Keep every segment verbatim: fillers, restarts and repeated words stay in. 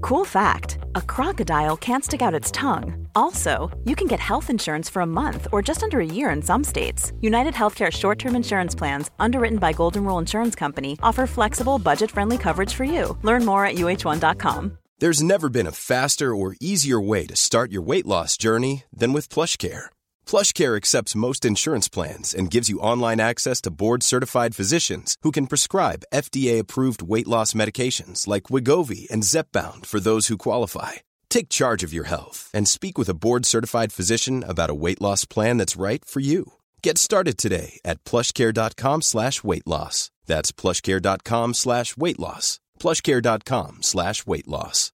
Cool fact, a crocodile can't stick out its tongue. Also, you can get health insurance for a month or just under a year in some states. United Healthcare short-term insurance plans, underwritten by Golden Rule Insurance Company, offer flexible, budget-friendly coverage for you. Learn more at U H one dot com. There's never been a faster or easier way to start your weight loss journey than with PlushCare. PlushCare accepts most insurance plans and gives you online access to board-certified physicians who can prescribe F D A-approved weight loss medications like Wegovy and Zepbound for those who qualify. Take charge of your health and speak with a board-certified physician about a weight loss plan that's right for you. Get started today at plushcare.com slash weight loss. That's plushcare.com slash weight loss. plushcare.com slash weight loss.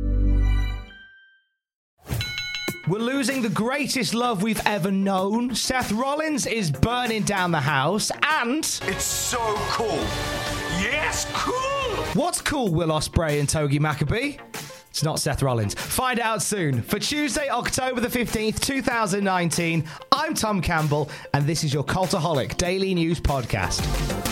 We're losing the greatest love we've ever known. Seth Rollins is burning down the house, and... It's so cool. Yes, cool! What's cool, Will Ospreay and Togi Maccabee? It's not Seth Rollins. Find out soon. For Tuesday, October the fifteenth, twenty nineteen, I'm Tom Campbell, and this is your Cultaholic Daily News Podcast.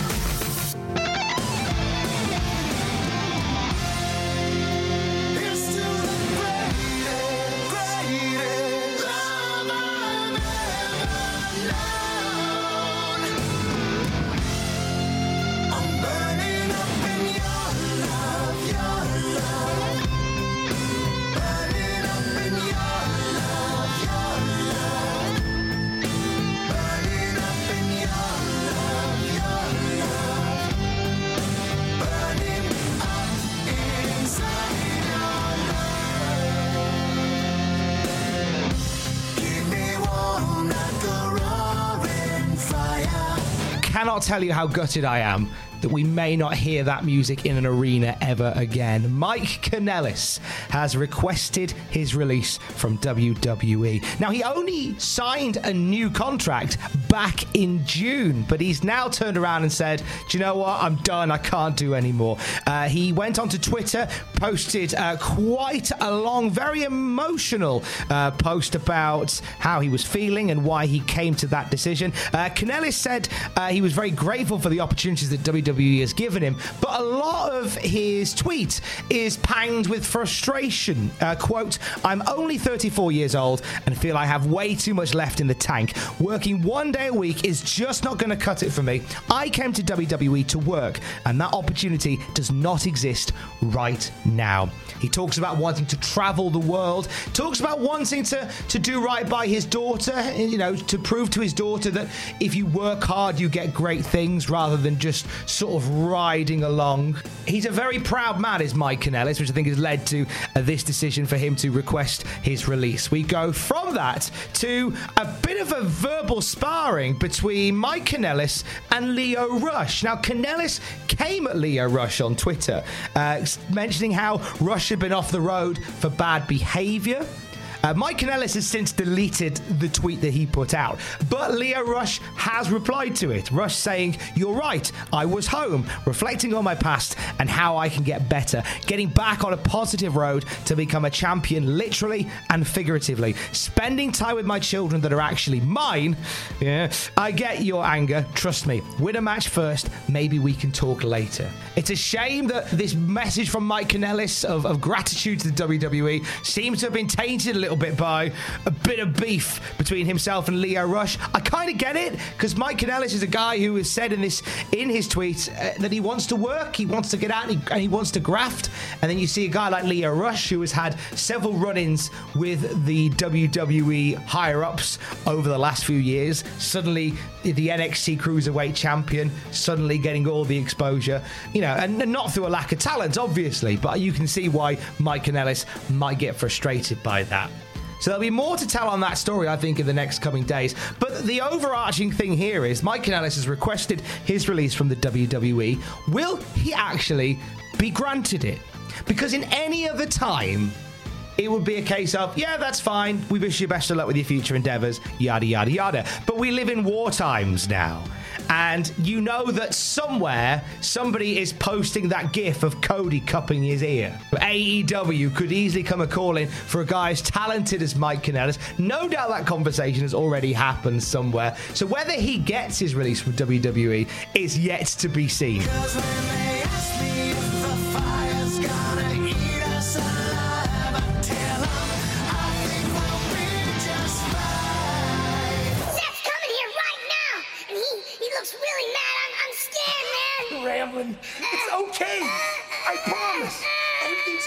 Cannot tell you how gutted I am that we may not hear that music in an arena ever again. Mike Kanellis has requested his release from W W E. Now, he only signed a new contract back in June, but he's now turned around and said, do you know what? I'm done. I can't do anymore. Uh, he went onto Twitter, posted uh, quite a long, very emotional uh, post about how he was feeling and why he came to that decision. Uh, Kanellis said uh, he was very grateful for the opportunities that W W E has given him, but a lot of his tweet is panged with frustration. Uh, quote, I'm only thirty-four years old and feel I have way too much left in the tank. Working one day a week is just not going to cut it for me. I came to W W E to work, and that opportunity does not exist right now. He talks about wanting to travel the world, talks about wanting to, to do right by his daughter, you know, to prove to his daughter that if you work hard, you get great things rather than just sort of riding along. He's a very proud man, is Mike Kanellis, which I think has led to uh, this decision for him to request his release. We go from that to a bit of a verbal sparring between Mike Kanellis and Lio Rush. Now, Kanellis came at Lio Rush on Twitter, uh, mentioning how Rush had been off the road for bad behaviour. Uh, Mike Kanellis has since deleted the tweet that he put out, but Lio Rush has replied to it. Rush saying, you're right, I was home, reflecting on my past and how I can get better, getting back on a positive road to become a champion literally and figuratively, spending time with my children that are actually mine. Yeah, I get your anger, trust me. Win a match first, maybe we can talk later. It's a shame that this message from Mike Kanellis of, of gratitude to the W W E seems to have been tainted a little bit by a bit of beef between himself and Lio Rush. I kind of get it, because Mike Kanellis is a guy who has said in this in his tweets uh, that he wants to work, he wants to get out, and he, and he wants to graft. And then you see a guy like Lio Rush, who has had several run-ins with the W W E higher-ups over the last few years, suddenly the N X T Cruiserweight champion, suddenly getting all the exposure, you know, and, and not through a lack of talent, obviously, but you can see why Mike Kanellis might get frustrated by that. So there'll be more to tell on that story, I think, in the next coming days. But the overarching thing here is Mike Kanellis has requested his release from the W W E. Will he actually be granted it? Because in any other time, it would be a case of, yeah, that's fine, we wish you best of luck with your future endeavours, yada, yada, yada. But we live in war times now. And you know that somewhere, somebody is posting that gif of Cody cupping his ear. A E W could easily come a calling for a guy as talented as Mike Kanellis. No doubt that conversation has already happened somewhere. So whether he gets his release from W W E is yet to be seen. 'Cause when they ask me if the fire's gonna eat us alive,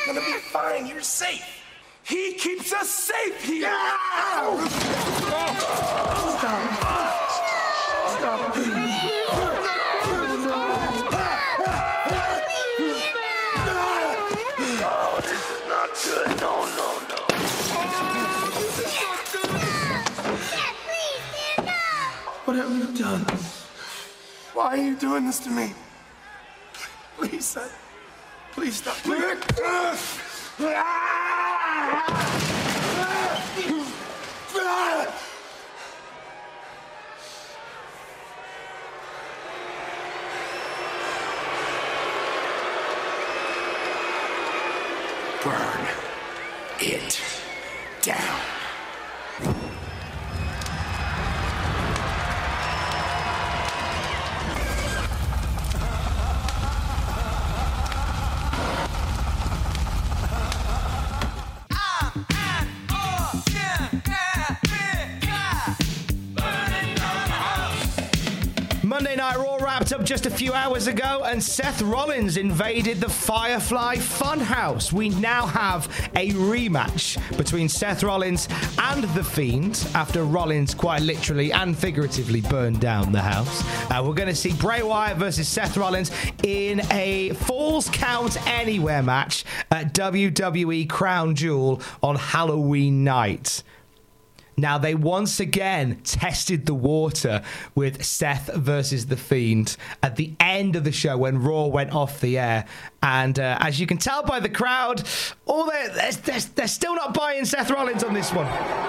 It's gonna be fine. You're safe. He keeps us safe here. Oh, this is not good. No, no, no. What have you done? Why are you doing this to me? Please, son. Please stop. Burn it down. Monday Night Raw wrapped up just a few hours ago, and Seth Rollins invaded the Firefly Funhouse. We now have a rematch between Seth Rollins and The Fiend after Rollins quite literally and figuratively burned down the house. Uh, we're going to see Bray Wyatt versus Seth Rollins in a Falls Count Anywhere match at W W E Crown Jewel on Halloween night. Now, they once again tested the water with Seth versus The Fiend at the end of the show when Raw went off the air. And uh, as you can tell by the crowd, oh, they're, they're, they're still not buying Seth Rollins on this one.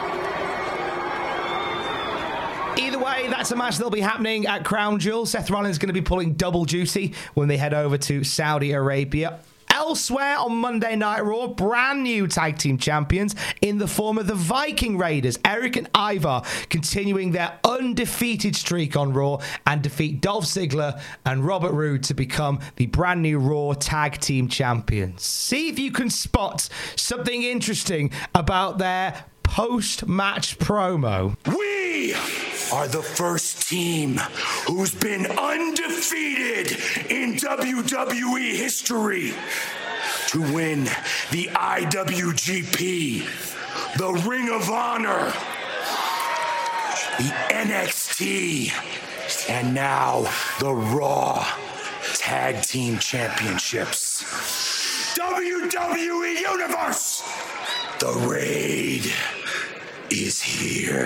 Either way, that's a match that'll be happening at Crown Jewel. Seth Rollins is going to be pulling double duty when they head over to Saudi Arabia. Elsewhere on Monday Night Raw, brand new tag team champions in the form of the Viking Raiders, Eric and Ivar, continuing their undefeated streak on Raw and defeat Dolph Ziggler and Robert Roode to become the brand new Raw tag team champions. See if you can spot something interesting about their post-match promo. We are the first team who's been undefeated in W W E history to win the I W G P, the Ring of Honor, the N X T, and now the Raw Tag Team Championships. W W E Universe, the Raid is here.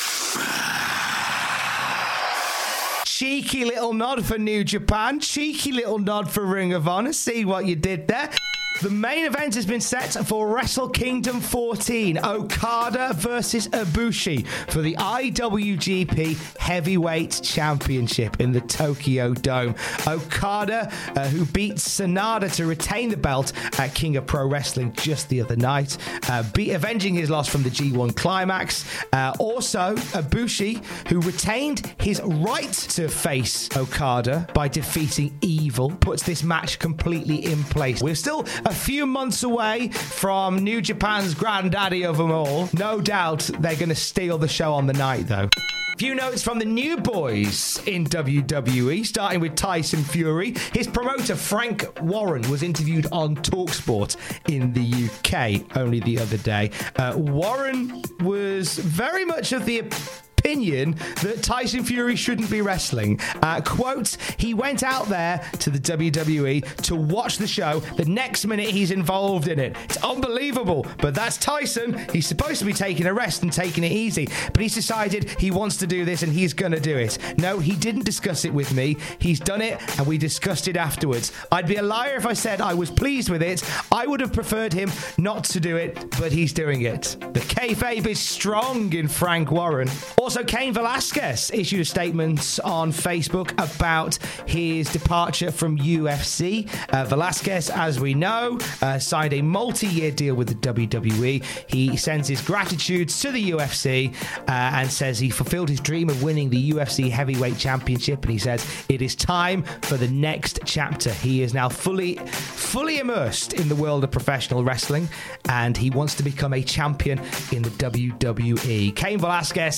Cheeky little nod for New Japan. Cheeky little nod for Ring of Honor. See what you did there. The main event has been set for Wrestle Kingdom fourteen. Okada versus Ibushi for the I W G P Heavyweight Championship in the Tokyo Dome. Okada, uh, who beat Sanada to retain the belt at King of Pro Wrestling just the other night, uh, beat, avenging his loss from the G one Climax. Uh, also, Ibushi, who retained his right to face Okada by defeating Evil, puts this match completely in place. We're still a few months away from New Japan's granddaddy of them all. No doubt they're going to steal the show on the night, though. Few notes from the new boys in W W E, starting with Tyson Fury. His promoter, Frank Warren, was interviewed on TalkSport in the U K only the other day. Uh, Warren was very much of the opinion that Tyson Fury shouldn't be wrestling. Uh, quote, he went out there to the W W E to watch the show. The next minute he's involved in it. It's unbelievable, but that's Tyson. He's supposed to be taking a rest and taking it easy, but he's decided he wants to do this and he's going to do it. No, he didn't discuss it with me. He's done it and we discussed it afterwards. I'd be a liar if I said I was pleased with it. I would have preferred him not to do it, but he's doing it. The kayfabe is strong in Frank Warren. Also, Cain Velasquez issued a statement on Facebook about his departure from U F C. Uh, Velasquez, as we know, uh, signed a multi-year deal with the W W E. He sends his gratitude to the U F C uh, and says he fulfilled his dream of winning the U F C Heavyweight Championship, and he says it is time for the next chapter. He is now fully, fully immersed in the world of professional wrestling, and he wants to become a champion in the W W E. Cain Velasquez uh,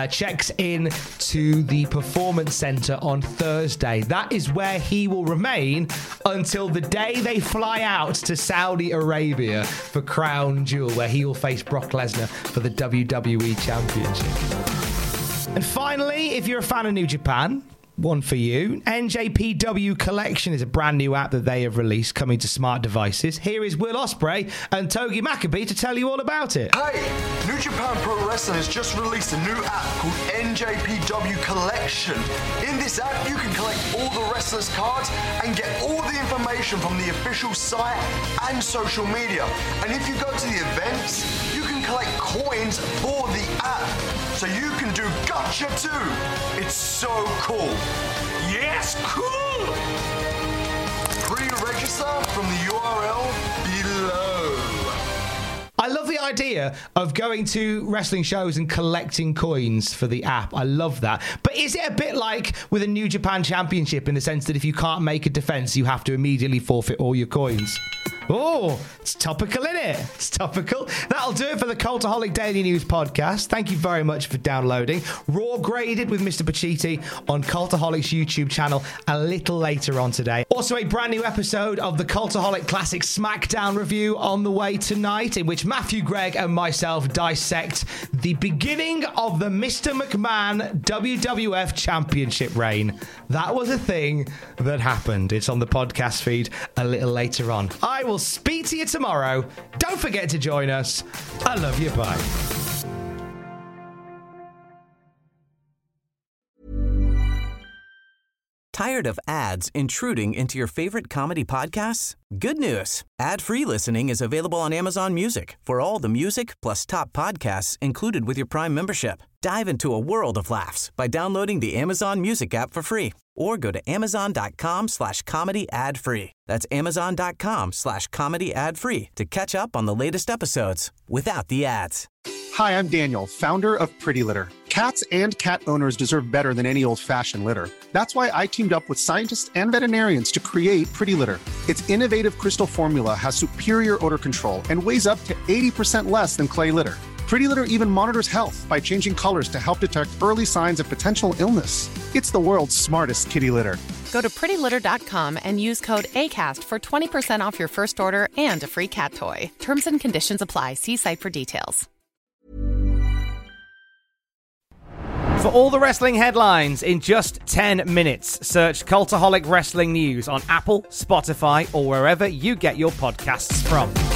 uh, checks in to the Performance Center on Thursday. That is where he will remain until the day they fly out to Saudi Arabia for Crown Jewel, where he will face Brock Lesnar for the W W E Championship. And finally, if you're a fan of New Japan, one for you. N J P W Collection is a brand new app that they have released coming to smart devices. Here is Will Ospreay and Togi Makabe to tell you all about it. Hey, New Japan Pro Wrestling has just released a new app called N J P W Collection. In this app, you can collect all the wrestlers' cards and get all the information from the official site and social media. And if you go to the events, you can collect coins for the app. So you can do Gotcha too. It's so cool. Yes, cool! Pre-register from the U R L below. I love the idea of going to wrestling shows and collecting coins for the app. I love that. But is it a bit like with a New Japan Championship in the sense that if you can't make a defense, you have to immediately forfeit all your coins? Oh, it's topical, isn't it? It's topical. That'll do it for the Cultaholic Daily News podcast. Thank you very much for downloading. Raw Graded with Mister Pacitti on Cultaholic's YouTube channel a little later on today. Also, a brand new episode of the Cultaholic Classic SmackDown review on the way tonight, in which Matthew Gregg and myself dissect the beginning of the Mister McMahon W W F Championship reign. That was a thing that happened. It's on the podcast feed a little later on. I will speak to you tomorrow. Don't forget to join us. I love you. Bye. Tired of ads intruding into your favorite comedy podcasts? Good news. Ad-free listening is available on Amazon Music for all the music plus top podcasts included with your Prime membership. Dive into a world of laughs by downloading the Amazon Music app for free or go to amazon.com slash comedy ad free. That's amazon.com slash comedy ad free to catch up on the latest episodes without the ads. Hi, I'm Daniel, founder of Pretty Litter. Cats and cat owners deserve better than any old-fashioned litter. That's why I teamed up with scientists and veterinarians to create Pretty Litter. Its innovative crystal formula has superior odor control and weighs up to eighty percent less than clay litter. Pretty Litter even monitors health by changing colors to help detect early signs of potential illness. It's the world's smartest kitty litter. Go to pretty litter dot com and use code ACAST for twenty percent off your first order and a free cat toy. Terms and conditions apply. See site for details. For all the wrestling headlines in just ten minutes, search Cultaholic Wrestling News on Apple, Spotify, or wherever you get your podcasts from.